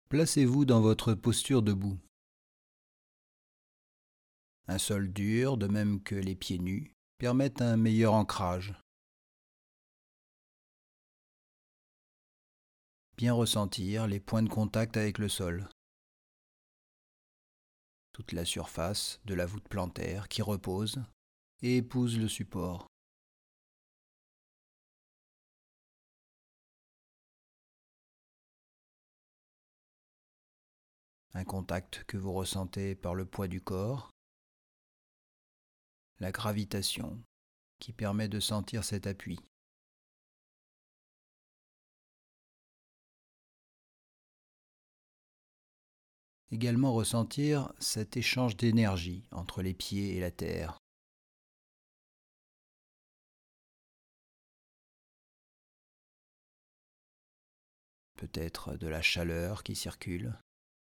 Placez-vous dans votre posture debout. Un sol dur, de même que les pieds nus, permettent un meilleur ancrage. Bien ressentir les points de contact avec le sol. Toute la surface de la voûte plantaire qui repose et épouse le support. Un contact que vous ressentez par le poids du corps. La gravitation qui permet de sentir cet appui. Également ressentir cet échange d'énergie entre les pieds et la terre. Peut-être de la chaleur qui circule.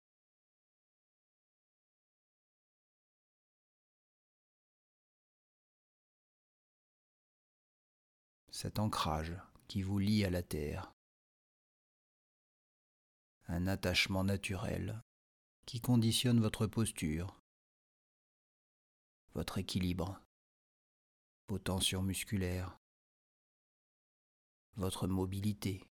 Cet ancrage qui vous lie à la terre. Un attachement naturel qui conditionne votre posture, votre équilibre, vos tensions musculaires, votre mobilité.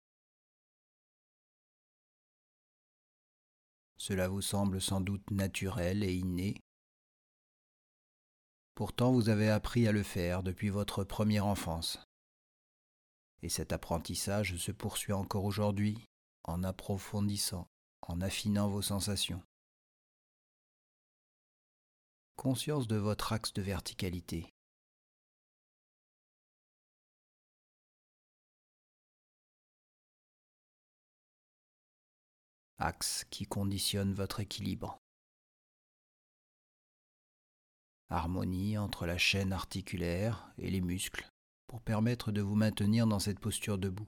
Cela vous semble sans doute naturel et inné. Pourtant, vous avez appris à le faire depuis votre première enfance. Et cet apprentissage se poursuit encore aujourd'hui en approfondissant, en affinant vos sensations. Conscience de votre axe de verticalité. Axe qui conditionne votre équilibre. Harmonie entre la chaîne articulaire et les muscles pour permettre de vous maintenir dans cette posture debout.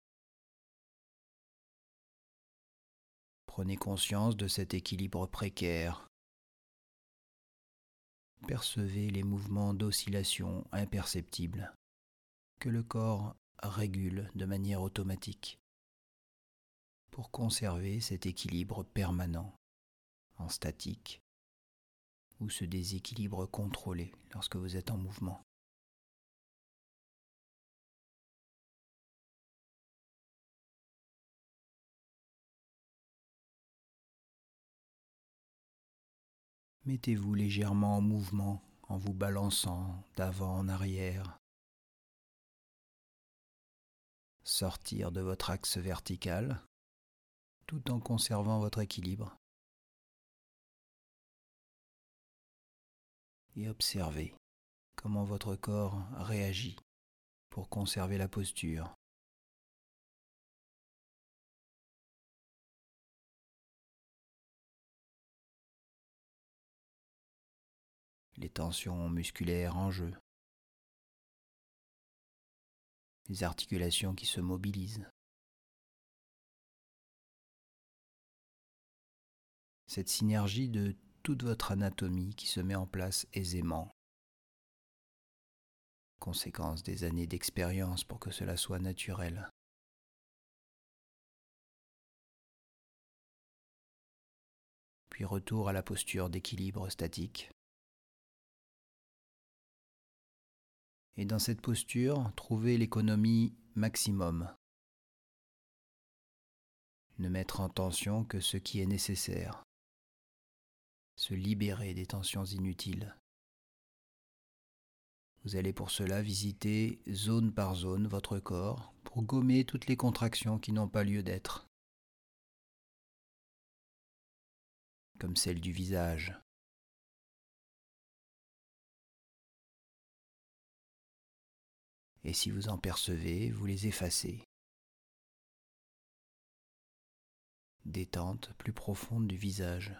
Prenez conscience de cet équilibre précaire. Percevez les mouvements d'oscillation imperceptibles que le corps régule de manière automatique pour conserver cet équilibre permanent en statique ou ce déséquilibre contrôlé lorsque vous êtes en mouvement. Mettez-vous légèrement en mouvement en vous balançant d'avant en arrière. Sortir de votre axe vertical tout en conservant votre équilibre. Et observez comment votre corps réagit pour conserver la posture. Les tensions musculaires en jeu. Les articulations qui se mobilisent. Cette synergie de toute votre anatomie qui se met en place aisément. Conséquence des années d'expérience pour que cela soit naturel. Puis retour à la posture d'équilibre statique. Et dans cette posture, trouvez l'économie maximum. Ne mettre en tension que ce qui est nécessaire. Se libérer des tensions inutiles. Vous allez pour cela visiter zone par zone votre corps pour gommer toutes les contractions qui n'ont pas lieu d'être, comme celle du visage. Et si vous en percevez, vous les effacez. Détente plus profonde du visage.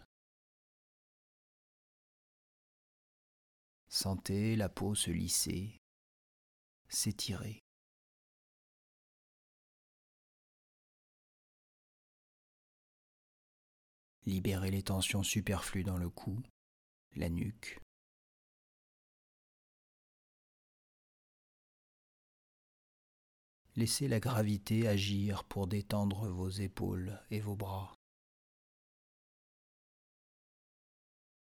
Sentez la peau se lisser, s'étirer. Libérez les tensions superflues dans le cou, la nuque. Laissez la gravité agir pour détendre vos épaules et vos bras.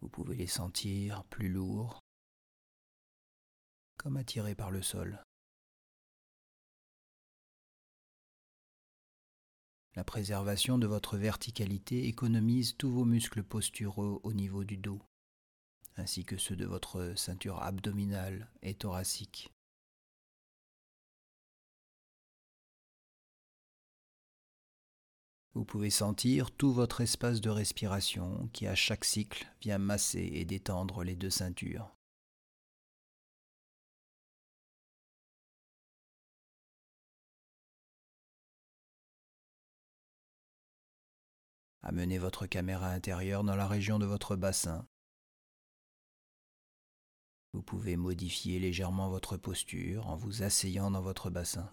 Vous pouvez les sentir plus lourds, comme attirés par le sol. La préservation de votre verticalité économise tous vos muscles posturaux au niveau du dos, ainsi que ceux de votre ceinture abdominale et thoracique. Vous pouvez sentir tout votre espace de respiration qui, à chaque cycle, vient masser et détendre les deux ceintures. Amenez votre caméra intérieure dans la région de votre bassin. Vous pouvez modifier légèrement votre posture en vous asseyant dans votre bassin.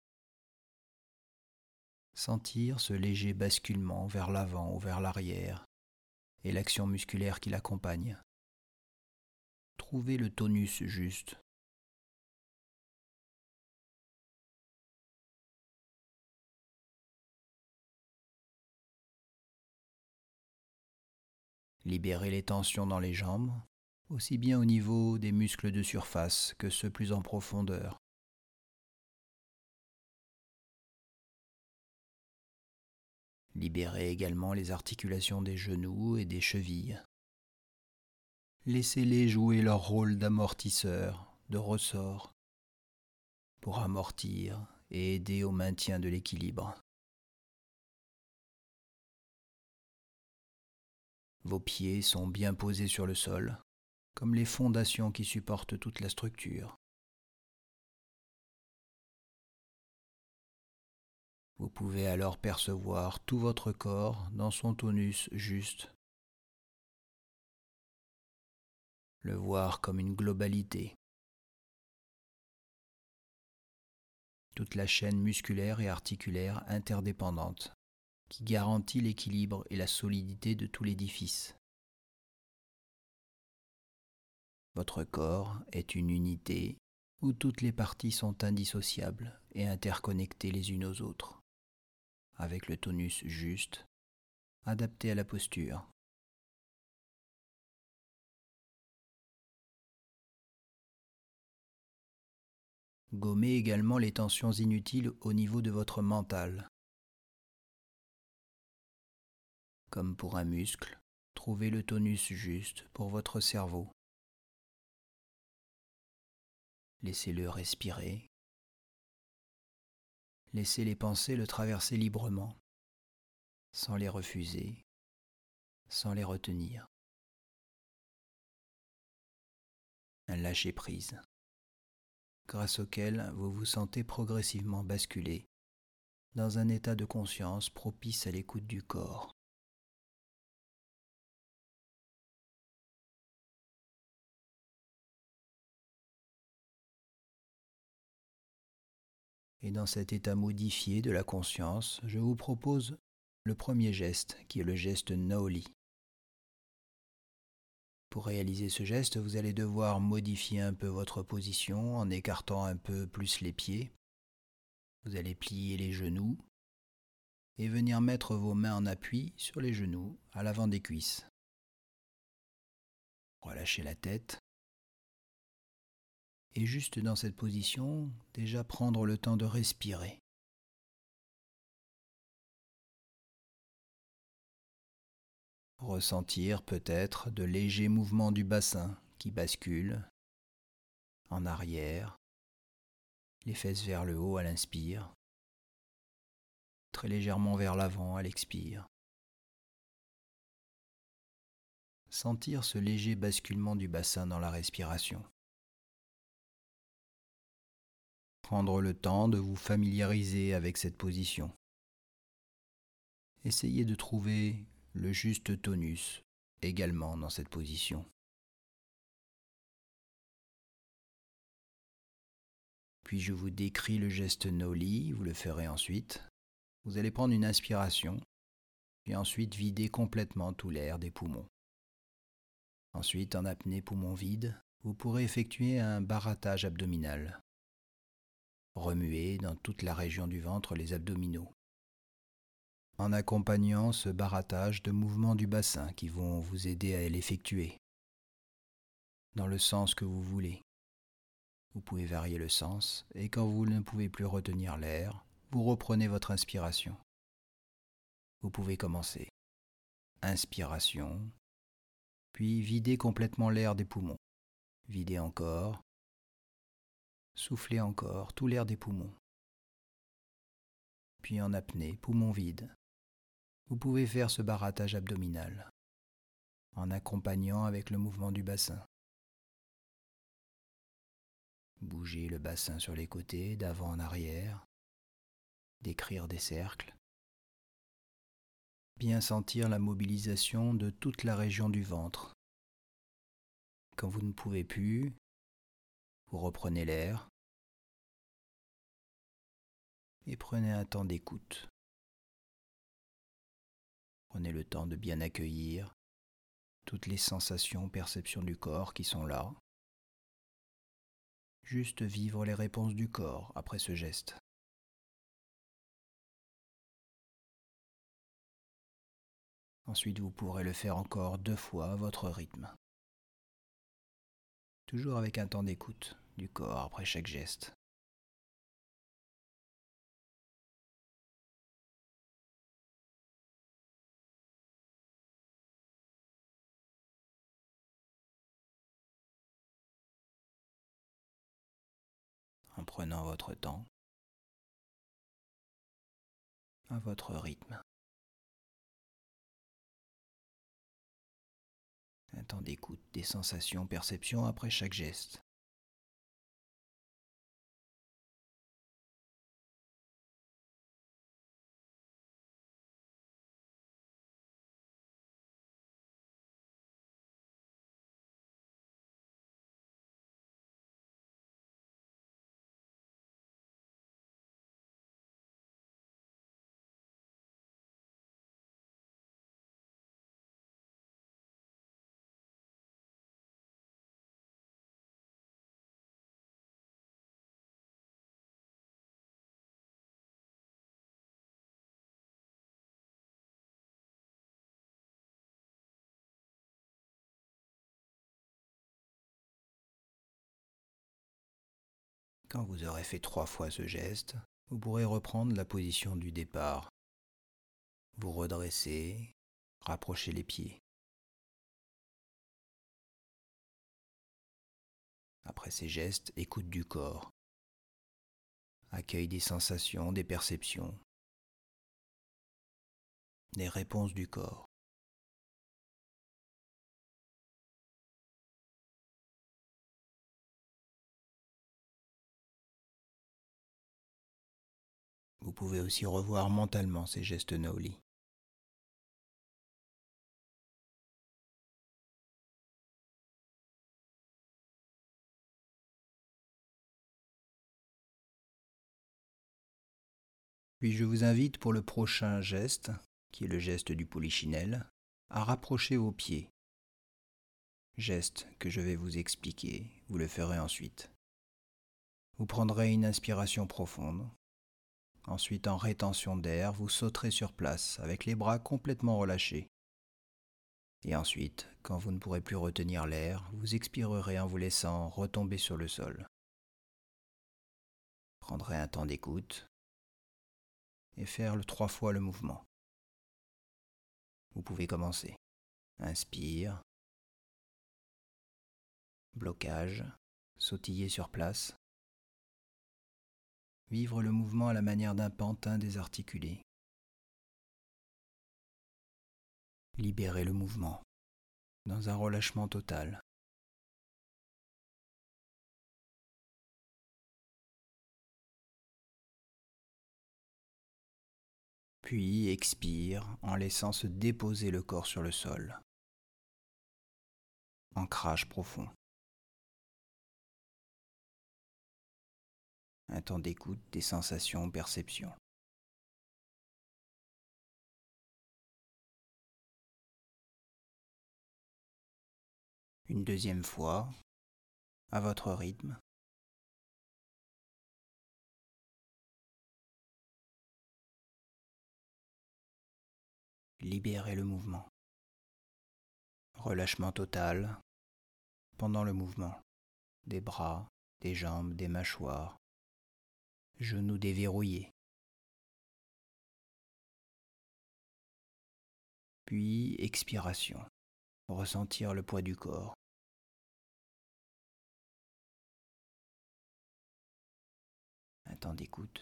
Sentir ce léger basculement vers l'avant ou vers l'arrière et l'action musculaire qui l'accompagne. Trouvez le tonus juste. Libérez les tensions dans les jambes, aussi bien au niveau des muscles de surface que ceux plus en profondeur. Libérez également les articulations des genoux et des chevilles. Laissez-les jouer leur rôle d'amortisseur, de ressort, pour amortir et aider au maintien de l'équilibre. Vos pieds sont bien posés sur le sol, comme les fondations qui supportent toute la structure. Vous pouvez alors percevoir tout votre corps dans son tonus juste, le voir comme une globalité. Toute la chaîne musculaire et articulaire interdépendante, qui garantit l'équilibre et la solidité de tout l'édifice. Votre corps est une unité où toutes les parties sont indissociables et interconnectées les unes aux autres, avec le tonus juste, adapté à la posture. Gommez également les tensions inutiles au niveau de votre mental. Comme pour un muscle, trouvez le tonus juste pour votre cerveau. Laissez-le respirer. Laissez les pensées le traverser librement, sans les refuser, sans les retenir. Un lâcher-prise, grâce auquel vous vous sentez progressivement basculer dans un état de conscience propice à l'écoute du corps. Et dans cet état modifié de la conscience, je vous propose le premier geste, qui est le geste Naoli. Pour réaliser ce geste, vous allez devoir modifier un peu votre position en écartant un peu plus les pieds. Vous allez plier les genoux et venir mettre vos mains en appui sur les genoux, à l'avant des cuisses. Relâchez la tête. Et juste dans cette position, déjà prendre le temps de respirer. Ressentir peut-être de légers mouvements du bassin qui basculent en arrière, les fesses vers le haut à l'inspire, très légèrement vers l'avant à l'expire. Sentir ce léger basculement du bassin dans la respiration. Prendre le temps de vous familiariser avec cette position. Essayez de trouver le juste tonus également dans cette position. Puis je vous décris le geste Naoli, vous le ferez ensuite. Vous allez prendre une inspiration et ensuite vider complètement tout l'air des poumons. Ensuite, en apnée poumon vide, vous pourrez effectuer un barattage abdominal. Remuez dans toute la région du ventre les abdominaux. en accompagnant ce barattage de mouvements du bassin qui vont vous aider à l'effectuer dans le sens que vous voulez. Vous pouvez varier le sens et quand vous ne pouvez plus retenir l'air, vous reprenez votre inspiration. Vous pouvez commencer. Inspiration, puis videz complètement l'air des poumons. Videz encore. Soufflez encore tout l'air des poumons. Puis en apnée, poumons vides. Vous pouvez faire ce barattage abdominal en accompagnant avec le mouvement du bassin. Bougez le bassin sur les côtés, d'avant en arrière. Décrire des cercles. Bien sentir la mobilisation de toute la région du ventre. Quand vous ne pouvez plus, vous reprenez l'air et prenez un temps d'écoute. Prenez le temps de bien accueillir toutes les sensations, perceptions du corps qui sont là. Juste vivre les réponses du corps après ce geste. Ensuite, vous pourrez le faire encore 2 fois à votre rythme. Toujours avec un temps d'écoute du corps après chaque geste. En prenant votre temps, à votre rythme. Un temps d'écoute des sensations, perceptions après chaque geste. Quand vous aurez fait 3 fois ce geste, vous pourrez reprendre la position du départ. Vous redressez, rapprochez les pieds. Après ces gestes, écoute du corps. Accueil des sensations, des perceptions, des réponses du corps. Vous pouvez aussi revoir mentalement ces gestes Naoli. Puis je vous invite pour le prochain geste, qui est le geste du polichinelle, à rapprocher vos pieds. Geste que je vais vous expliquer, vous le ferez ensuite. Vous prendrez une inspiration profonde. Ensuite, en rétention d'air, vous sauterez sur place avec les bras complètement relâchés. Et ensuite, quand vous ne pourrez plus retenir l'air, vous expirerez en vous laissant retomber sur le sol. Prendrez un temps d'écoute et faire 3 fois le mouvement. Vous pouvez commencer. Inspire. Blocage. Sautiller sur place. Vivre le mouvement à la manière d'un pantin désarticulé. Libérer le mouvement dans un relâchement total. Puis expire en laissant se déposer le corps sur le sol. Ancrage profond. Un temps d'écoute des sensations, perceptions. Une deuxième fois, à votre rythme. libérez le mouvement. Relâchement total pendant le mouvement des bras, des jambes, des mâchoires, genoux déverrouillés. Puis expiration, ressentir le poids du corps. Un temps d'écoute.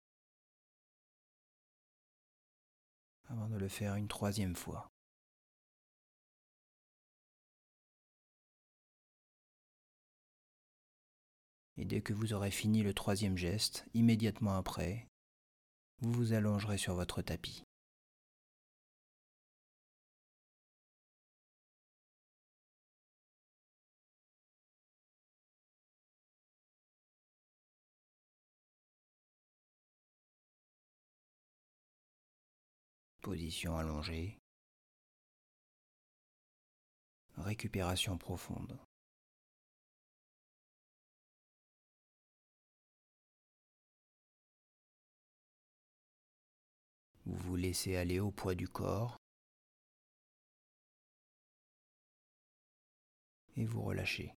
Avant de le faire une troisième fois. Et dès que vous aurez fini le troisième geste, immédiatement après, vous vous allongerez sur votre tapis. Position allongée. Récupération profonde. Vous vous laissez aller au poids du corps et vous relâchez.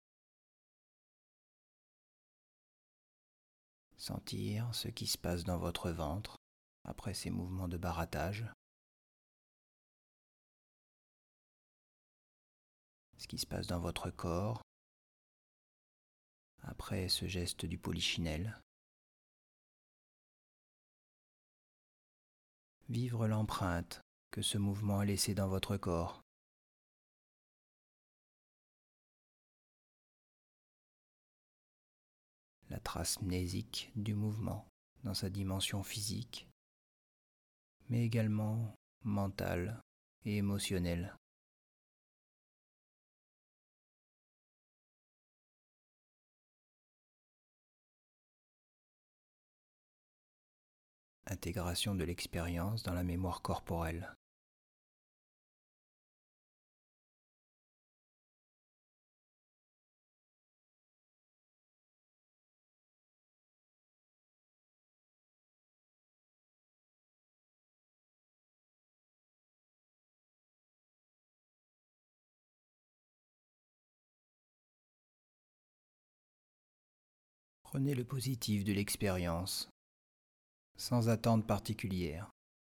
Sentir ce qui se passe dans votre ventre après ces mouvements de barattage. Ce qui se passe dans votre corps après ce geste du polichinelle. Vivre l'empreinte que ce mouvement a laissée dans votre corps. La trace mnésique du mouvement dans sa dimension physique, mais également mentale et émotionnelle. Intégration de l'expérience dans la mémoire corporelle. Prenez le positif de l'expérience, sans attente particulière.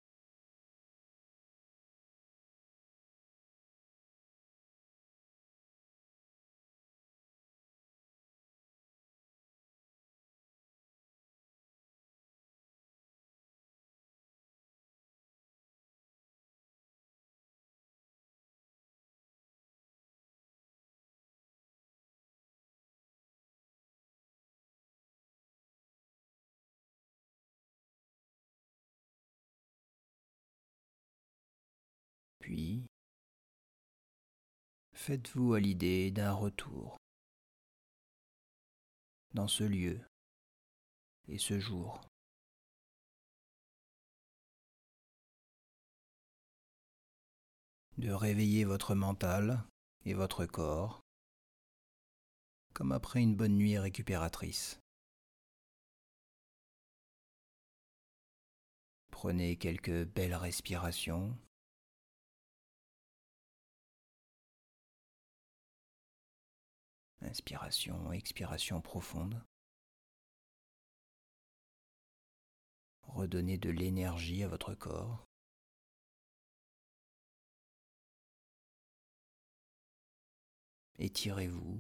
Puis, faites-vous à l'idée d'un retour dans ce lieu et ce jour. De réveiller votre mental et votre corps comme après une bonne nuit récupératrice. Prenez quelques belles respirations. Inspiration, expiration profonde. Redonnez de l'énergie à votre corps. Étirez-vous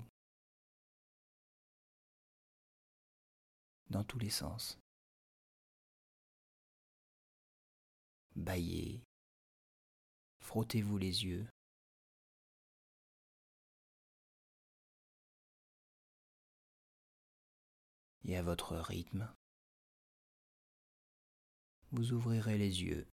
dans tous les sens. Bâillez. Frottez-vous les yeux. Et à votre rythme, vous ouvrirez les yeux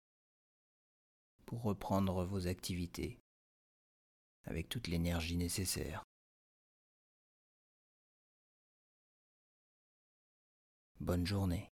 pour reprendre vos activités avec toute l'énergie nécessaire. Bonne journée.